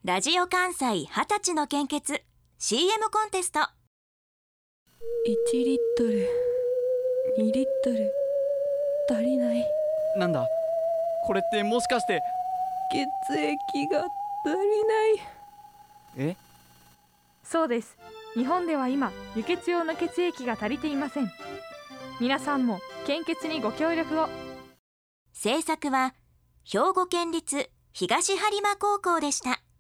ラジオ関西20歳の献血 CM コンテスト。 1リットル2リットル足りない。 なんだこれってもしかして血液が足りない。 え？ そうです。日本では今輸血用の血液が足りていません。皆さんも献血にご協力を。 制作は兵庫県立東播磨高校でした。